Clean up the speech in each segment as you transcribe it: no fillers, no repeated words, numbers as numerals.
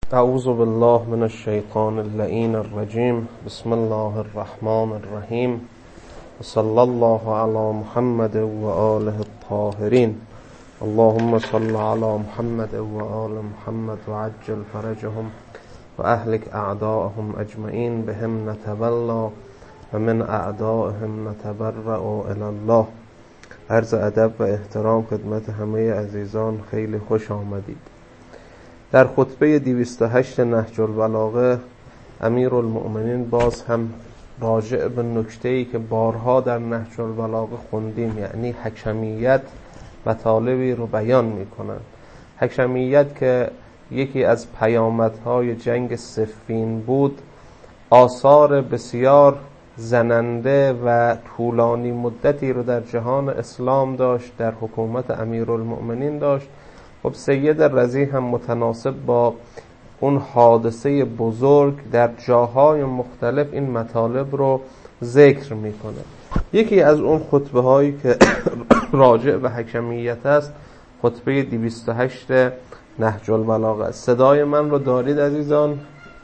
اعوذ بالله من الشیطان اللعین الرجیم. بسم الله الرحمن الرحیم. صلی الله علی محمد و آله الطاهرین. اللهم صل علی محمد و آل محمد و عجل فرجهم و اهلک اعداءهم اجمعین بهم نتولا و من اعدائهم نتبرأ الی الله. عرض ادب و احترام خدمت همه عزیزان، خیلی خوش آمدید. در خطبه 208 نهج البلاغه امیرالمؤمنین باز هم راجع به نکته‌ای که بارها در نهج البلاغه خوندیم، یعنی حکمیت مطالبی رو بیان می‌کنند. حکمیت که یکی از پیامدهای جنگ صفین بود، آثار بسیار زننده و طولانی مدتی رو در جهان اسلام داشت، در حکومت امیرالمؤمنین داشت. خب سید رضی هم متناسب با اون حادثه بزرگ در جاهای مختلف این مطالب رو ذکر میکنه. یکی از اون خطبه هایی که راجع به حکمیت است خطبه 208 نهج البلاغه است. صدای من رو دارید عزیزان؟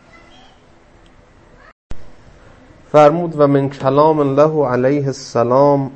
فرمود و من کلام الله علیه السلام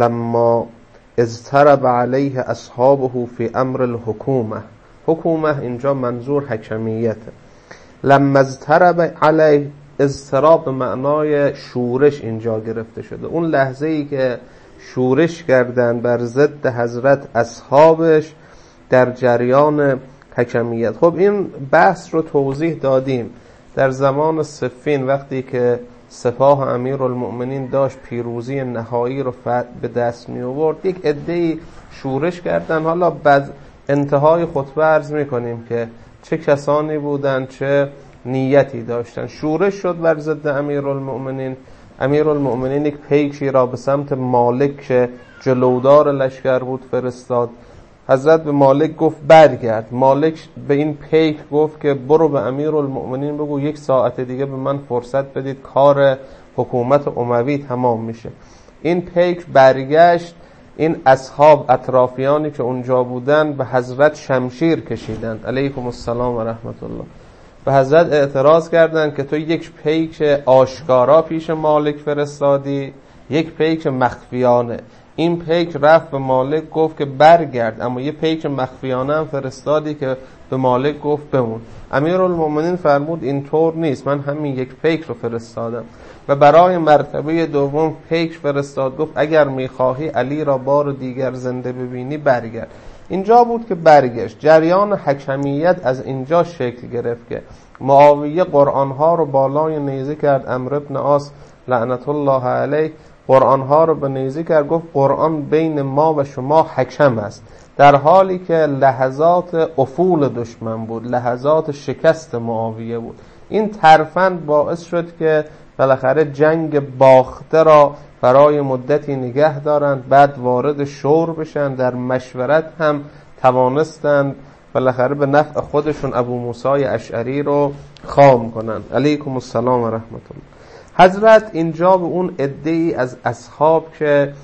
لما اضطرب علیه اصحابه فی امر الحکومه. حکومه اینجا منظور حکمیته. لما اضطرب علیه، اضطراب به معنای شورش اینجا گرفته شده. اون لحظه ای که شورش کردن بر ضد حضرت اصحابش در جریان حکمیت. خب این بحث رو توضیح دادیم در زمان صفین، وقتی که سپاه امیرالمؤمنین داشت پیروزی نهایی رو به دست می آورد، یک عده‌ای شورش کردن. حالا بعد انتهای خطبه عرض می کنیم که چه کسانی بودن، چه نیتی داشتن. شورش شد بر ضد امیرالمؤمنین. امیرالمؤمنین یک پیکی را به سمت مالک که جلودار لشکر بود فرستاد. حضرت به مالک گفت برگرد. مالک به این پیک گفت که برو به امیرالمؤمنین بگو 1 ساعت دیگه به من فرصت بدید، کار حکومت اموی تمام میشه. این پیک برگشت. این اصحاب اطرافیانی که اونجا بودن به حضرت شمشیر کشیدن علیکم السلام و رحمت الله. به حضرت اعتراض کردن که تو یک پیک آشکارا پیش مالک فرستادی، یک پیک مخفیانه. این پیک رفت به مالک گفت که برگرد، اما یه پیک مخفیانه هم فرستادی که به مالک گفت بمون. امیرالمؤمنین فرمود اینطور نیست، من همین یک پیک رو فرستادم. و برای مرتبه دوم پیک فرستاد، گفت اگر میخواهی علی را بار دیگر زنده ببینی برگرد. اینجا بود که برگشت. جریان حکمیت از اینجا شکل گرفت که معاویه قرآنها رو بالای نیزه کرد. عمرو بن عاص لعنت الله علیه قرآنها رو به نیزه کرد، گفت قرآن بین ما و شما حکم است، در حالی که لحظات افول دشمن بود، لحظات شکست معاویه بود. این ترفند باعث شد که بالاخره جنگ باخته را برای مدتی نگه دارند، بعد وارد شور بشن. در مشورت هم توانستند بالاخره به نفع خودشون ابو موسی اشعری رو خام کنند علیکم السلام و رحمت الله. حضرت اینجا به اون عده‌ای از اصحاب که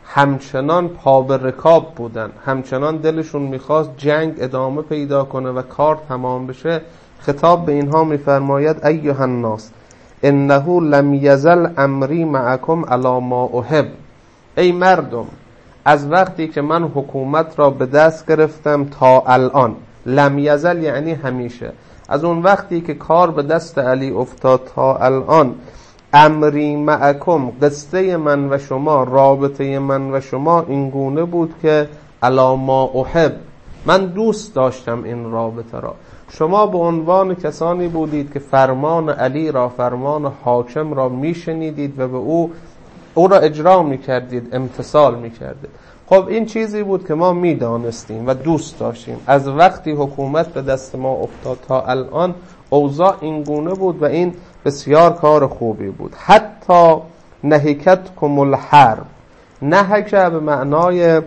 همچنان پا به رکاب بودن، همچنان دلشون میخواست جنگ ادامه پیدا کنه و کار تمام بشه، خطاب به اینها میفرماید ایها الناس انه لم یزل امری معکم علی ما احب. ای مردم، از وقتی که من حکومت را به دست گرفتم تا الان. لم یزل یعنی همیشه. از اون وقتی که کار به دست علی افتاد تا الان، امری معکم، قصه من و شما، رابطه من و شما این گونه بود که علی ما احب، من دوست داشتم این رابطه را. شما به عنوان کسانی بودید که فرمان علی را، فرمان حاکم را میشنیدید و به او را اجرا میکردید، امتثال میکردید. خب این چیزی بود که ما میدانستیم و دوست داشتیم. از وقتی حکومت به دست ما افتاد تا الان اوضاع این گونه بود و این بسیار کار خوبی بود. حتی نهکتکم الحرب. نهک به معنای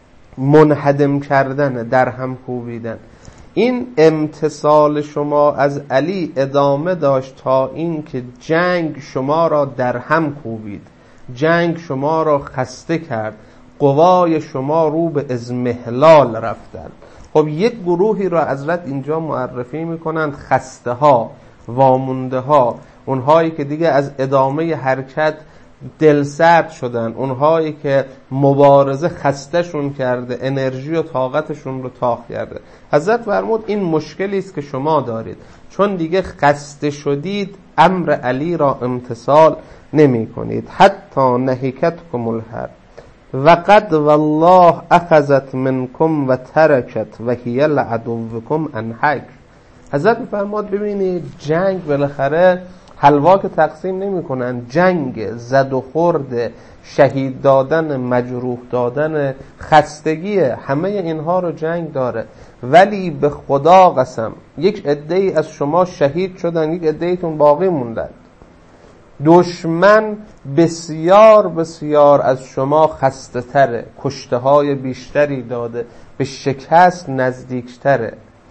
منهدم کردن، در هم کوبیدن. این امتثال شما از علی ادامه داشت تا این که جنگ شما را در هم کوبید، جنگ شما را خسته کرد، قوای شما رو به اضمحلال رفتند. خب یک گروهی را حضرت اینجا معرفی میکنند، خسته ها، وامونده ها، اونهایی که دیگه از ادامه حرکت دلسرد شدن، اونهایی که مبارزه خستهشون کرده، انرژی و طاقتشون رو تاق کرده. حضرت فرمود این مشکلی است که شما دارید، چون دیگه خسته شدید امر علی را امتثال نمی کنید. حتی نهیکتکم الحرب و قد والله اخذت منکم و ترکت و هی لعدوکم انحک. حضرت فرمود ببینید جنگ بالاخره حلوا که تقسیم نمی کنن، جنگ، زد و خورد، شهید دادن، مجروح دادن، خستگی، همه اینها رو جنگ داره. ولی به خدا قسم یک عده‌ای از شما شهید شدن، یک عده‌ایتون باقی موندن. دشمن بسیار بسیار از شما خسته تره، کشته های بیشتری داده، به شکست نزدیک تره.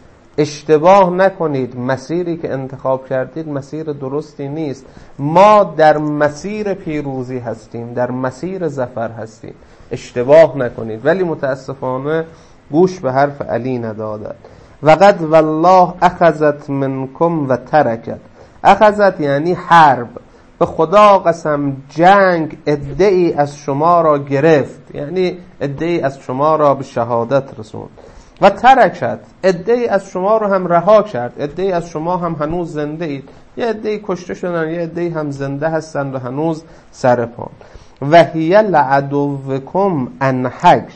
اشتباه نکنید، مسیری که انتخاب کردید مسیر درستی نیست. ما در مسیر پیروزی هستیم، در مسیر ظفر هستیم، اشتباه نکنید. ولی متاسفانه گوش به حرف علی ندادند. وقد والله اخذت منکم و ترکت. اخذت یعنی حرب، به خدا قسم جنگ عده‌ای از شما را گرفت، یعنی عده‌ای از شما را به شهادت رسوند. و ترکت، عده‌ای از شما رو هم رها کرد، عده‌ای از شما هم هنوز زنده اید، یه عده‌ای کشته شدن، یه عده‌ای هم زنده هستن و هنوز سر پان. و هی لعدوکم انحک،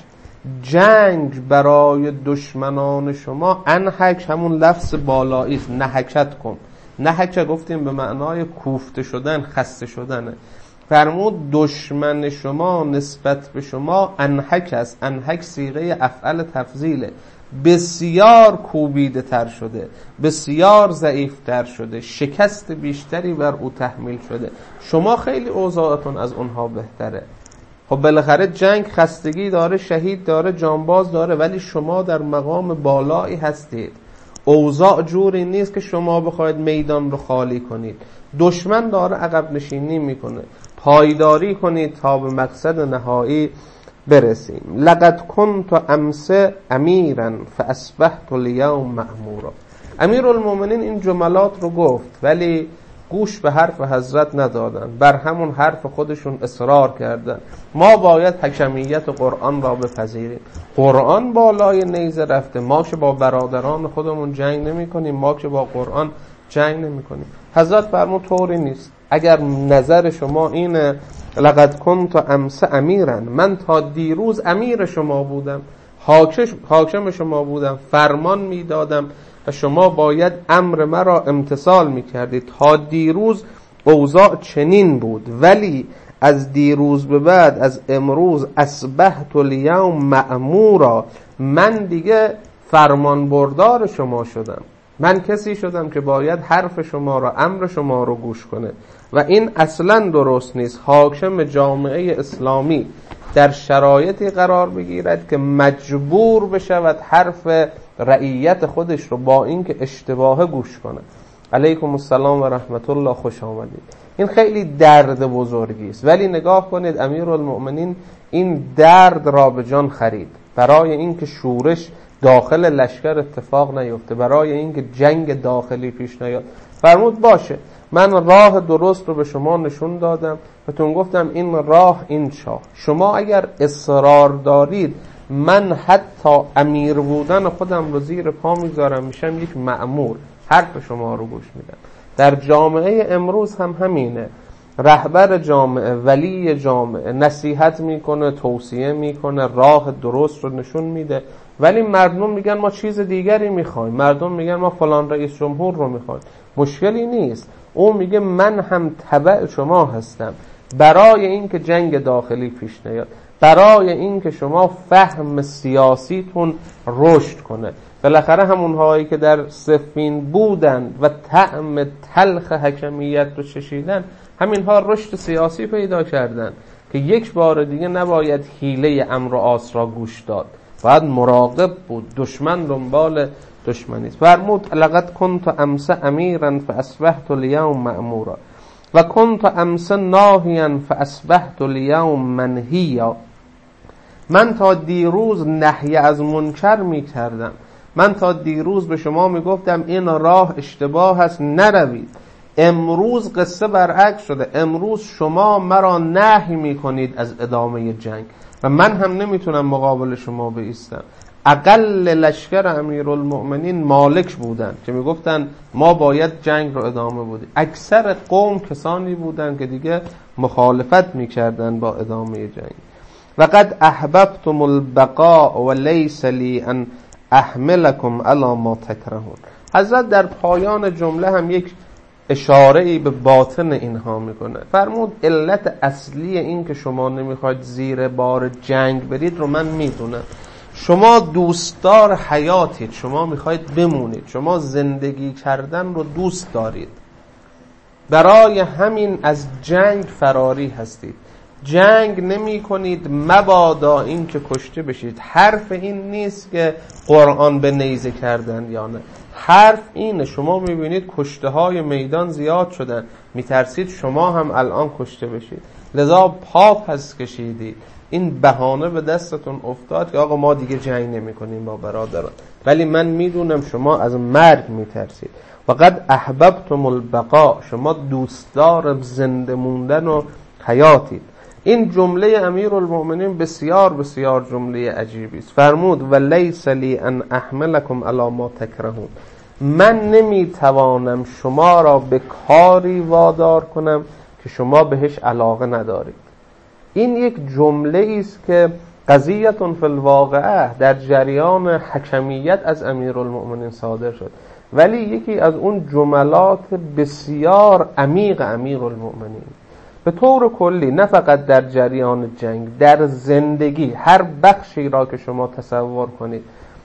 جنگ برای دشمنان شما، انحک همون لفظ بالایی است، نحکت کن. نحک گفتیم به معنای کوفته شدن، خسته شدنه. فرمود دشمن شما نسبت به شما انحک است. انحک صیغه افعل تفضیله، بسیار کوبیده تر شده، بسیار ضعیف تر شده، شکست بیشتری بر او تحمیل شده. شما خیلی اوضاعتون از اونها بهتره. خب بالاخره جنگ خستگی داره، شهید داره، جانباز داره، ولی شما در مقام بالایی هستید. اوضاع جوری نیست که شما بخواید میدان رو خالی کنید. دشمن داره عقب نشینی میکنه. پایداری کنید تا به مقصد نهایی برسیم. لقد كنت امس امیرا فاصبحت اليوم مأمورا. امیرالمومنین این جملات رو گفت ولی گوش به حرف حضرت ندادن، بر همون حرف خودشون اصرار کردن. ما باید حکمیت قرآن را بپذیریم. قرآن بالای نیزه رفته، ما که با برادران خودمون جنگ نمی کنیم، ما که با قرآن جنگ نمی کنیم. حضرت فرمود طوری نیست. اگر نظر شما اینه لقد كنت امس امیرا، من تا دیروز امیر شما بودم، حاکم شما بودم، فرمان می دادم و شما باید امر مرا امتثال می کردید. تا دیروز اوضاع چنین بود، ولی از دیروز به بعد، از امروز، اصبحت الیوم مأمورا، من دیگه فرمان بردار شما شدم. من کسی شدم که باید حرف شما را، امر شما رو گوش کنه و این اصلا درست نیست. حاکم جامعه اسلامی در شرایطی قرار بگیرد که مجبور بشود حرف رعیت خودش رو با اینکه اشتباه گوش کنه. علیکم السلام و رحمت الله، خوش آمدید. این خیلی درد بزرگی است، ولی نگاه کنید امیرالمؤمنین این درد را به جان خرید برای اینکه شورش داخل لشکر اتفاق نیفته، برای اینکه جنگ داخلی پیش نیاد. فرمود باشه، من راه درست رو به شما نشون دادم و تون گفتم این راه این چاه. شما اگر اصرار دارید من حتی امیر بودن خودم رو زیر پا میذارم، میشم یک مأمور، حرف شما رو گوش میدم. در جامعه امروز هم همینه. رهبر جامعه، ولی جامعه نصیحت میکنه، توصیه میکنه، راه درست رو نشون میده، ولی مردم میگن ما چیز دیگری میخوایم، مردم میگن ما فلان رئیس جمهور رو میخوایم. مشکلی نیست، او میگه من هم تبع شما هستم برای اینکه جنگ داخلی پیش نیاد، برای اینکه شما فهم سیاسیتون رشد کنه. بالاخره همونهایی که در صفین بودن و طعم تلخ حکمیت رو چشیدن، همینها رشد سیاسی پیدا کردن که یک بار دیگه نباید حیله امر و آس را گوش داد، باید مراقب بود. دشمن دنبال دشمنی. فرمود لقد كنت امس امیرا فاصبحت اليوم مأمورا و كنت امس ناهیا فاصبحت اليوم منهیا. من تا دیروز نهی از منکر می کردم من تا دیروز به شما میگفتم این راه اشتباه است، نروید. امروز قصه برعکس شده. امروز شما مرا نهی میکنید از ادامه جنگ و من هم نمیتونم مقابل شما بایستم. اقل لشکر امیرالمؤمنین مالک بودن که میگفتن ما باید جنگ رو ادامه بدیم. اکثر قوم کسانی بودن که دیگه مخالفت میکردن با ادامه جنگ. وقد احببتم البقاء و لیس لی ان احملکم علی ما تکرهون. حضرت در پایان جمله هم یک اشاره‌ای به باطن اینها میکنه. فرمود علت اصلی این که شما نمیخواید زیر بار جنگ برید رو من میدونم. شما دوستدار حیاتید، شما میخواید بمونید، شما زندگی کردن رو دوست دارید، برای همین از جنگ فراری هستید. جنگ نمی کنید مبادا این که کشته بشید. حرف این نیست که قرآن به نیزه کردن یا نه، حرف اینه شما میبینید کشته های میدان زیاد شدن، میترسید شما هم الان کشته بشید، لذا پا پس کشیدید. این بهانه به دستتون افتاد که آقا ما دیگه جنگ نمی کنیم با برادران، ولی من میدونم شما از مرگ میترسید. وقد احببتم البقاء، شما دوستدار زنده موندن و حیاتید. این جمله امیرالمؤمنین بسیار بسیار جمله عجیبی است. فرمود و لیس لی ان احملکم علی ما تکرهون، من نمیتوانم شما را به کاری وادار کنم که شما بهش علاقه ندارید. این یک جمله است که قضیتون فی الواقعه در جریان حکمیت از امیرالمؤمنین صادر شد، ولی یکی از اون جملات بسیار عمیق امیرالمؤمنین. به طور کلی نه فقط در جریان جنگ، در زندگی هر بخشی را که شما تصور کنید،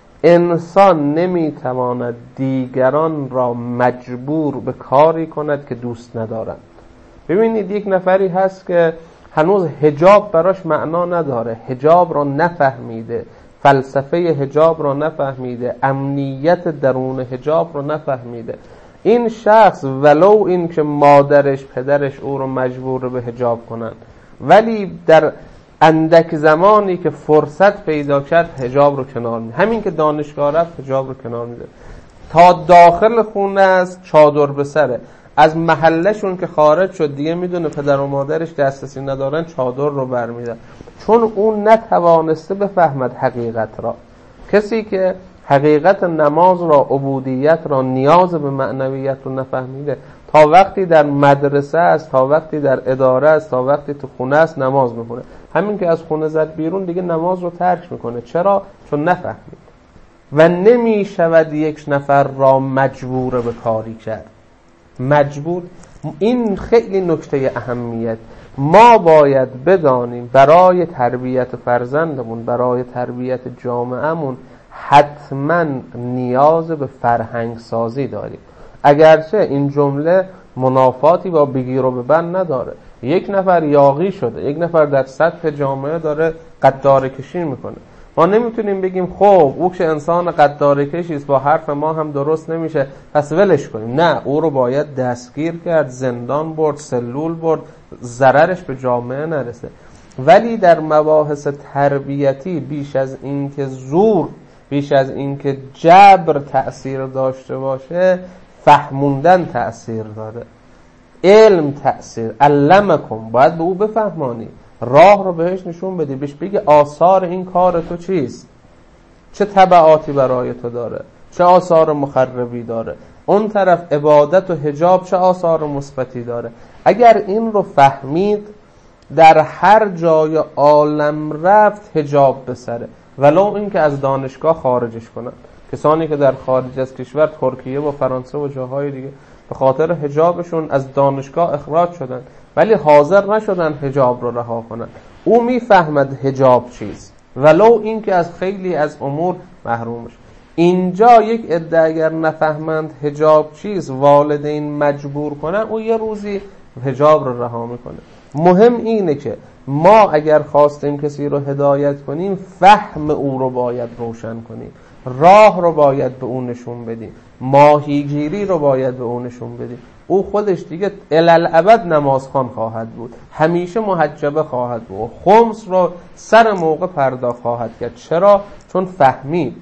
انسان نمیتواند دیگران را مجبور به کاری کند که دوست ندارند. ببینید یک نفری هست که هنوز حجاب براش معنا نداره، حجاب را نفهمیده، فلسفه حجاب را نفهمیده، امنیت درون حجاب را نفهمیده. این شخص ولو این که مادرش پدرش او رو مجبور به حجاب کنن، ولی در اندک زمانی که فرصت پیدا کرد حجاب رو کنار میده. همین که دانشگاه رفت حجاب رو کنار میده، تا داخل خونه است چادر به سره. از محلشون که خارج شد دیگه میدونه پدر و مادرش دسترسی ندارن، چادر رو برمیدن، چون اون نتوانسته بفهمد حقیقت را. کسی که حقیقت نماز را، عبودیت را، نیاز به معنویت رو نفهمیده، تا وقتی در مدرسه است، تا وقتی در اداره است، تا وقتی تو خونه است نماز میخونه. همین که از خونه زد بیرون دیگه نماز رو ترک میکنه. چرا؟ چون نفهمید. و نمیشود یک نفر را مجبور به کاری کرد. مجبور، این خیلی نکته اهمیت. ما باید بدانیم برای تربیت فرزندمون، برای تربیت جامعهمون حتما نیاز به فرهنگ سازی داریم. اگرچه این جمله منافاتی با بگیر و ببند نداره. یک نفر یاغی شده، یک نفر در سطح جامعه داره قداره کشی میکنه، ما نمیتونیم بگیم خب او که انسان قداره کشی است با حرف ما هم درست نمیشه پس ولش کنیم. نه، او رو باید دستگیر کرد، زندان برد، سلول برد، ضررش به جامعه نرسه. ولی در مباحث تربیتی بیش از این که زور، بیش از این که جبر تأثیر داشته باشه، فهموندن تأثیر داره، علم تأثیر. علمکم، باید به او بفهمانی، راه رو بهش نشون بدی، بهش بگی آثار این کار تو چیست، چه تبعاتی برای تو داره، چه آثار مخربی داره. اون طرف عبادت و حجاب چه آثار مثبتی داره. اگر این رو فهمید، در هر جای عالم رفت حجاب بسره، ولو این که از دانشگاه خارجش کنن. کسانی که در خارج از کشور، ترکیه و فرانسه و جاهای دیگه، به خاطر حجابشون از دانشگاه اخراج شدن، ولی حاضر نشدن حجاب رو رها کنن. او میفهمد حجاب چیست، ولو این که از خیلی از امور محرومش. اینجا یک عده اگر نفهمند حجاب چیست، والدین مجبور کنن، او یه روزی حجاب رو رها میکنه. مهم اینه که ما اگر خواستیم کسی رو هدایت کنیم، فهم او رو باید روشن کنیم، راه رو باید به اون نشون بدیم، ماهیگیری رو باید به اون نشون بدیم. او خودش دیگه الالعبد نمازخوان خواهد بود، همیشه محجبه خواهد بود، خمس رو سر موقع پرداخت خواهد کرد. چرا؟ چون فهمید.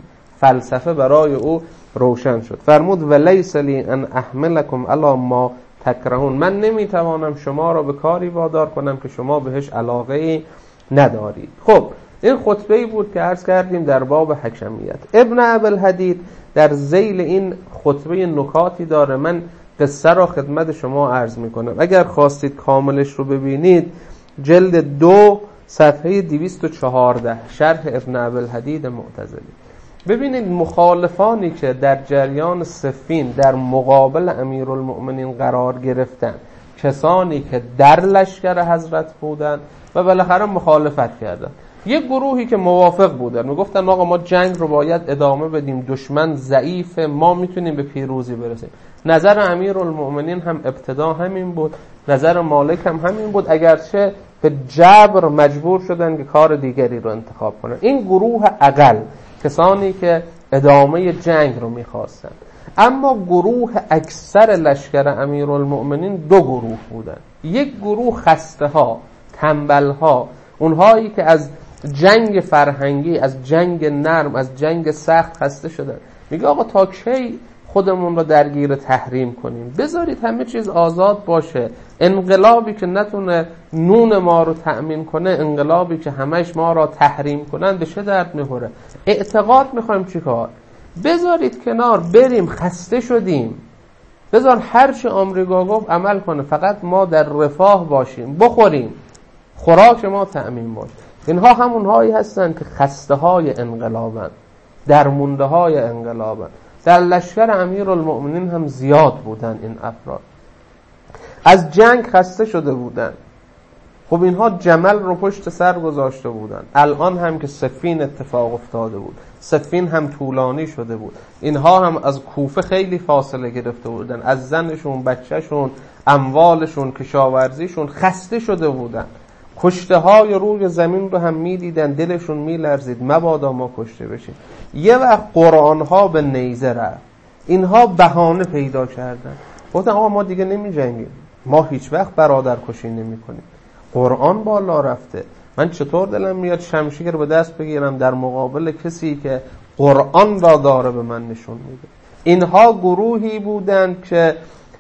فلسفه برای او روشن شد. فرمود ولیس لی ان احملکم علی ما تکرهون، من نمیتوانم شما را به کاری وادار کنم که شما بهش علاقه ای ندارید. خب این خطبه‌ای بود که عرض کردیم در باب حکمیت. ابن ابوالحدید در ذیل این خطبه نکاتی داره، من قصه را خدمت شما عرض میکنم. اگر خواستید کاملش رو ببینید جلد 2 صفحه 214 شرح ابن ابوالحدید معتزلی. ببینید مخالفانی که در جریان صفین در مقابل امیرالمؤمنین قرار گرفتن، کسانی که در لشکر حضرت بودن و بالاخره مخالفت کردن. یک گروهی که موافق بودن میگفتن آقا ما جنگ رو باید ادامه بدیم، دشمن ضعیفه، ما میتونیم به پیروزی برسیم. نظر امیرالمؤمنین هم ابتدا همین بود، نظر مالک هم همین بود، اگرچه به جبر مجبور شدن که کار دیگری رو انتخاب کنن. این گروه اقل، کسانی که ادامه جنگ رو میخواستن. اما گروه اکثر لشکر امیرالمؤمنین دو گروه بودن. یک گروه خسته ها، تنبل ها، اونهایی که از جنگ فرهنگی، از جنگ نرم، از جنگ سخت خسته شدن. میگه آقا تا کی خودمون رو درگیر تحریم کنیم؟ بذارید همه چیز آزاد باشه. انقلابی که نتونه نون ما رو تأمین کنه، انقلابی که همش ما رو تحریم کنن، به چه درد میخوره؟ اعتقاد میخوایم چیکار؟ بذارید کنار، بریم، خسته شدیم، بذار هرچی آمریکا گفت عمل کنه، فقط ما در رفاه باشیم، بخوریم، خوراک ما تأمین باشه. اینها همونهایی هستن که خسته های انقلابن، درمونده های انقلابن. در لشکر امیرالمؤمنین هم زیاد بودن این افراد، از جنگ خسته شده بودن. خب اینها جمل رو پشت سر گذاشته بودن. الان هم که صفین اتفاق افتاده بود، صفین هم طولانی شده بود، اینها هم از کوفه خیلی فاصله گرفته بودن، از زنشون، بچهشون، اموالشون، کشاورزیشون خسته شده بودن. کشته های روی زمین رو هم می دیدن، دلشون می لرزید مبادا ما کشته بشیم. یه وقت قرآن ها به نیزه رفت، اینها بهانه پیدا کردن، گفتن آقا ما دیگه نمی جنگیم، ما هیچ وقت برادر کشی نمی کنیم. قرآن بالا رفته، من چطور دلم میاد شمشیر به دست بگیرم در مقابل کسی که قرآن را داره به من نشون میده. اینها گروهی بودند که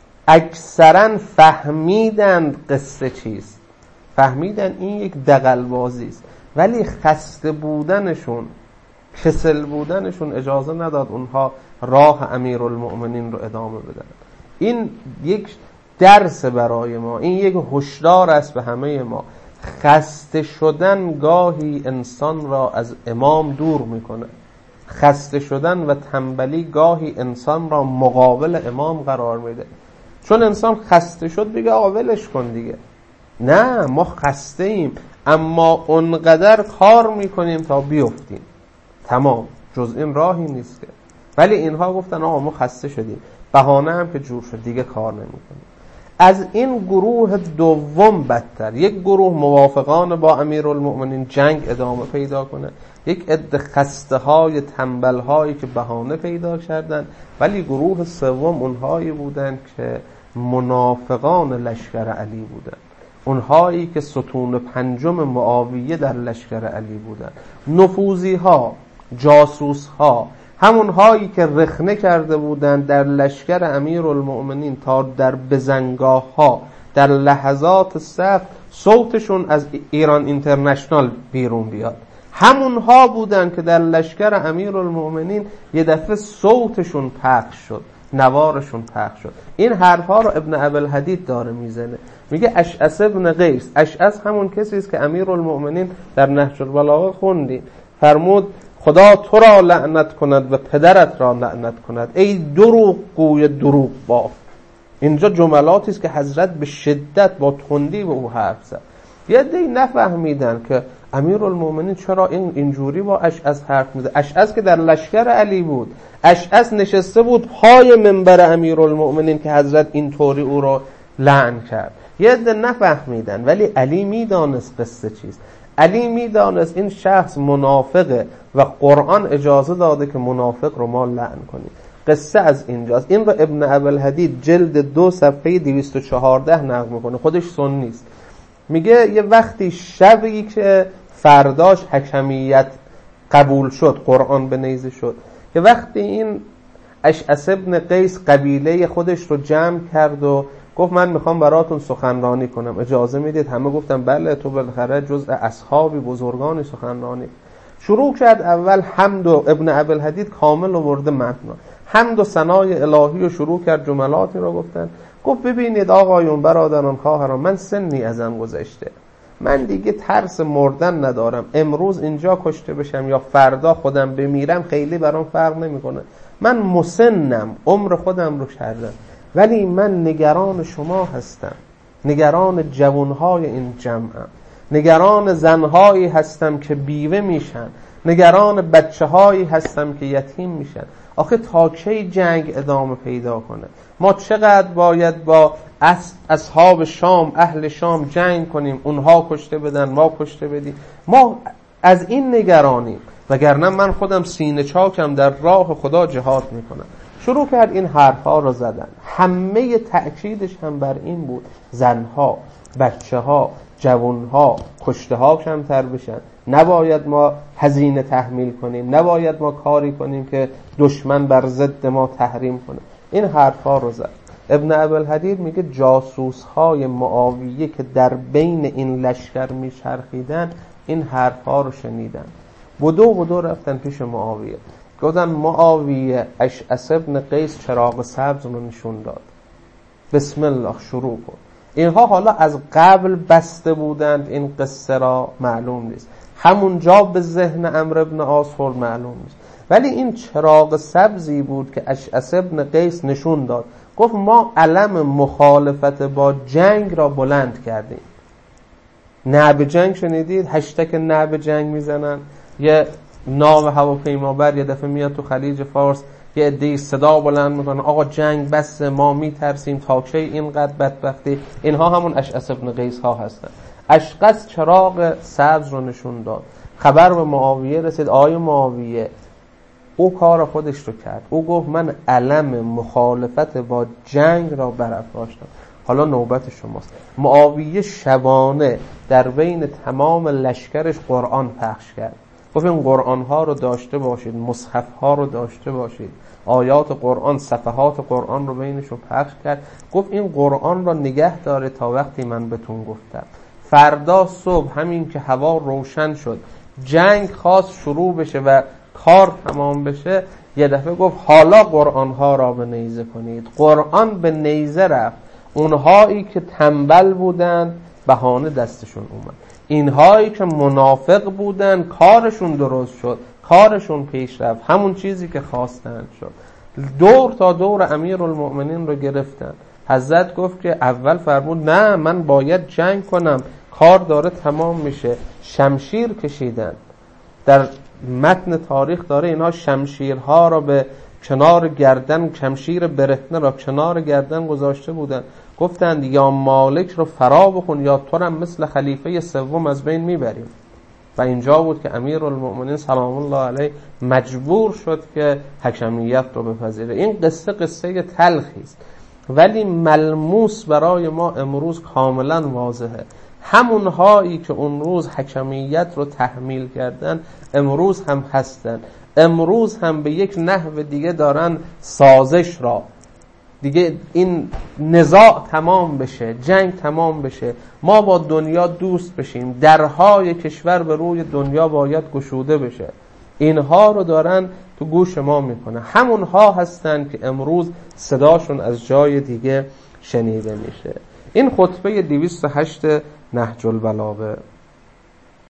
اکثرا فهمیدند قصه چیست، فهمیدن این یک دغل‌بازی است، ولی خسته بودنشون، کسل بودنشون اجازه نداد اونها راه امیرالمؤمنین رو ادامه بدن. این یک درس برای ما، این یک هشدار است به همه ما. خسته شدن گاهی انسان را از امام دور میکنه. خسته شدن و تنبلی گاهی انسان را مقابل امام قرار میده. چون انسان خسته شد بگه آقا ولش کن دیگه. نه، ما خسته ایم اما اونقدر کار میکنیم تا بیفتیم، تمام، جز این راهی نیست که. ولی اینها گفتن آقا ما خسته شدیم، بهانه هم که جور شد دیگه کار نمیکنیم. از این گروه دوم بدتر، یک گروه موافقان با امیرالمؤمنین جنگ ادامه پیدا کنه، یک عده خسته های تنبل هایی که بهانه پیدا کردن، ولی گروه سوم اونهایی بودن که منافقان لشکر علی بودن، اونهایی که ستون پنجم معاویه در لشکر علی بودن، نفوذی ها، جاسوس ها، همونهایی که رخنه کرده بودند در لشکر امیرالمؤمنین تا در بزنگاه ها در لحظات سخت صوتشون از ایران اینترنشنال بیرون بیاد. همونها بودند که در لشکر امیرالمؤمنین یه دفعه صوتشون پخش شد، نوارشون پخش شد. این حرفها رو ابن ابوالحدید داره میزنه، میگه اشعث ابن قیس، اشعث همون کسی است که امیرالمؤمنین در نهج البلاغه خوندیم، فرمود خدا تو را لعنت کند و پدرت را لعنت کند ای دروغ گوی دروغ باف. اینجا جملاتی است که حضرت به شدت با تندی به او حرف زد. یه عده‌ای نفهمیدن که امیرالمؤمنین چرا اینجوری با اشعث حرف میزنه. اشعث که در لشکر علی بود، اشعث نشسته بود پای منبر امیرالمؤمنین که حضرت اینطوری او را لعن کرد. یه عده نفهمیدن، ولی علی میدانست قصه چیست. علی میدانست این شخص منافقه و قرآن اجازه داده که منافق رو ما لعن کنیم. قصه از اینجاست. این رو ابن ابوالحدید جلد 2 صفحه 214 نقل میکنه، خودش سنی است. میگه یه وقتی شبی که فرداش حکمیت قبول شد، قرآن به نیزه شد، که وقتی این اشعث ابن قیس قبیله خودش رو جمع کرد و گفت من میخوام براتون سخنرانی کنم، اجازه میدید؟ همه گفتن بله، تو بالاخره جزء اصحابی بزرگانی سخنرانی. شروع کرد اول حمد و ابن ابوالحدید کامل آورده متن، حمد و ثنای الهی رو شروع کرد، جملاتی رو گفتن. گفت ببینید آقایون، برادران، خواهران، من سنی ازم گذشته، من دیگه ترس مردن ندارم. امروز اینجا کشته بشم یا فردا خودم بمیرم خیلی برام فرق نمیکنه. من مسنم، عمر خودم رو کردم، ولی من نگران شما هستم، نگران جوانهای این جمعم، نگران زنهایی هستم که بیوه میشن، نگران بچه‌هایی هستم که یتیم میشن. آخه تا کی جنگ ادامه پیدا کنه؟ ما چقدر باید با اصحاب شام، اهل شام جنگ کنیم، اونها کشته بدن، ما کشته بدیم؟ ما از این نگرانیم، وگرنه من خودم سینه چاکم در راه خدا جهاد میکنم. شروع کرد این حرفها رو زدن. همه تأکیدش هم بر این بود زنها، بچه‌ها، جوانها، کشته‌ها کمتر بشن. نباید ما هزینه تحمیل کنیم، نباید ما کاری کنیم که دشمن بر ضد ما تحریم کنه. این حرفها رو زد. ابن ابوالحدید میگه جاسوس‌های معاویه که در بین این لشکر میچرخیدن این حرفها رو شنیدن، بدو رفتن پیش معاویه، گفتن معاویه اشعث ابن قیس چراغ سبز رو نشون داد، بسم الله شروع کن. اینها حالا از قبل بسته بودند این قصه را، معلوم نیست، همونجا به ذهن عمرو ابن عاص خورد، معلوم نیست، ولی این چراغ سبزی بود که اشعث ابن قیس نشون داد. گفت ما علم مخالفت با جنگ را بلند کردیم. نعب جنگ شنیدید؟ هشتگ نعب جنگ میزنن، یه ناو هواپیمابر یه دفعه میاد تو خلیج فارس، یه عده‌ای صدا بلند میکنن آقا جنگ بس، ما میترسیم، تا کی اینقدر بدبختی. اینها همون اشعث ابن قیس ها هستن. اشعث چراغ سبز رو نشون داد، خبر به معاویه رسید. آقای معاویه او کار خودش رو کرد، او گفت من علم مخالفت با جنگ را برافراشتم، حالا نوبت شماست. معاویه شبانه در بین تمام لشکرش قرآن پخش کرد. گفت این قرآن ها رو داشته باشید، مصحف ها رو داشته باشید، آیات قرآن، صفحات قرآن رو بینشون پخش کرد. گفت این قرآن رو نگه داره تا وقتی من بهتون گفتم. فردا صبح همین که هوا روشن شد، جنگ خواست شروع بشه و کار تمام بشه، یه دفعه گفت حالا قرآن ها را به نیزه کنید. قرآن به نیزه رفت. اونهایی که تنبل بودن بهانه دستشون اومد، اینهایی که منافق بودن کارشون درست شد، کارشون پیش رفت، همون چیزی که خواستن شد. دور تا دور امیرالمؤمنین رو گرفتن. حضرت گفت که اول فرمود نه من باید جنگ کنم، کار داره تمام میشه. شمشیر کشیدن. در متن تاریخ داره اینها شمشیرها را به کنار گردن، شمشیر برهنه را کنار گردن گذاشته بودن. گفتند یا مالک رو فرا بخون یا تو را مثل خلیفه سوم از بین میبریم. و اینجا بود که امیرالمؤمنین سلام الله علیه مجبور شد که حکمیت رو بپذیره. این قصه تلخی است ولی ملموس برای ما امروز کاملا واضحه. همون هایی که اون روز حکمیت رو تحمیل کردن امروز هم هستن، امروز هم به یک نحو دیگه دارن سازش را، دیگه این نزاع تمام بشه، جنگ تمام بشه، ما با دنیا دوست بشیم، درهای کشور به روی دنیا باید گشوده بشه. اینها رو دارن تو گوش ما میکنه. همون ها هستن که امروز صداشون از جای دیگه شنیده میشه. این خطبه 208 نهج البلاغه.